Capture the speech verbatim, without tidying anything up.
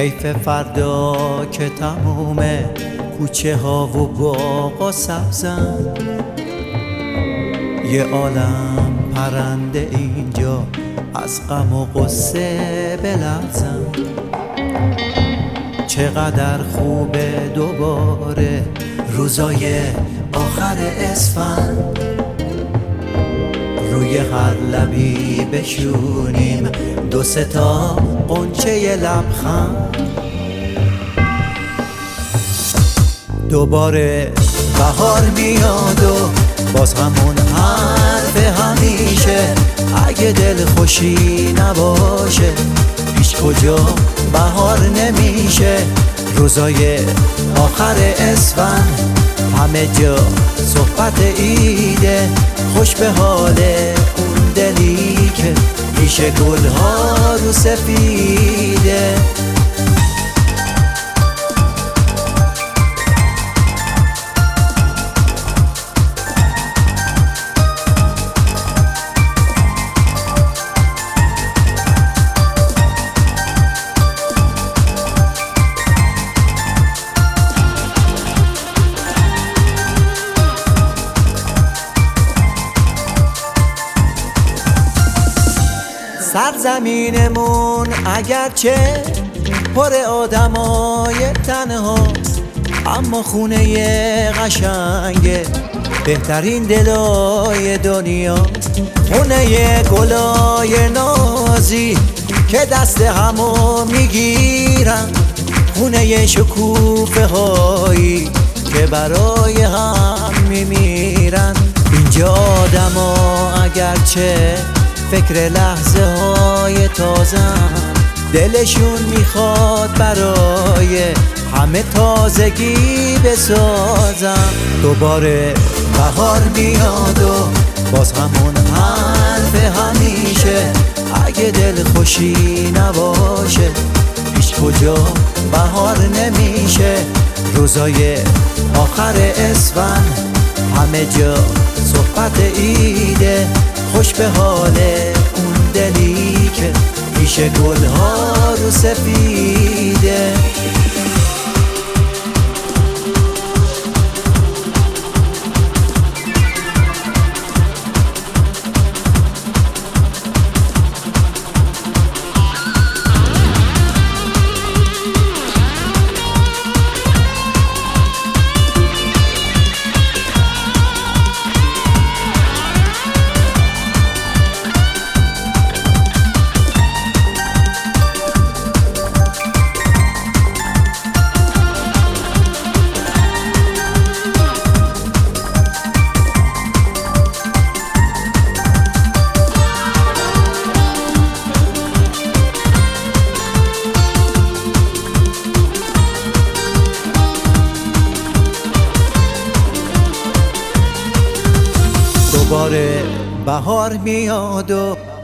حیف فردا که تمومه کوچه ها و باغا سبزن، یه عالم پرنده اینجا از غم و غصه بلرزن. چقدر خوبه دوباره روزای آخر اسفند، روی هر لبی بشونیم دو سه تا غنچه لبخند. دوباره بهار میاد و باز همون حرف همیشه، اگه دل خوشی نباشه هیچ کجا بهار نمیشه. روزای آخر اسفند همه جا صحبت ایده، خوش به حال اون دلی که ریشه گلها رو سفیده. سرزمینمون اگرچه پر آدمای تنهاست، اما خونه قشنگه بهترین دلای دنیاست. خونه گلای نازی که دست همو میگیرن، خونه شکوفه هایی که برای هم میمیرن. اینجا آدما اگرچه فکر لحظه های تازن، دلشون میخواد برای همه تازگی بسازن. دوباره بهار میاد و باز همون حرف همیشه، اگه دل خوشی نباشه هیچ کجا بهار نمیشه. روزای آخر اسفند همه جا صحبت ایده، خوش به حال اون دلی که ریشه گلها رو سفیده. دوباره بهار میاد و